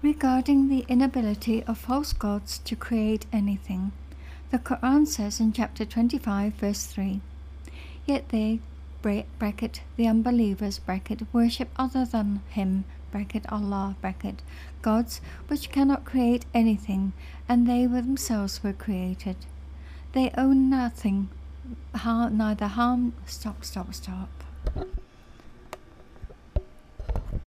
Regarding the inability of false gods to create anything, the Quran says in chapter 25 verse 3, "Yet they (the unbelievers) worship other than him (Allah) gods which cannot create anything, and they themselves were created. They own nothing, neither harm." Stop.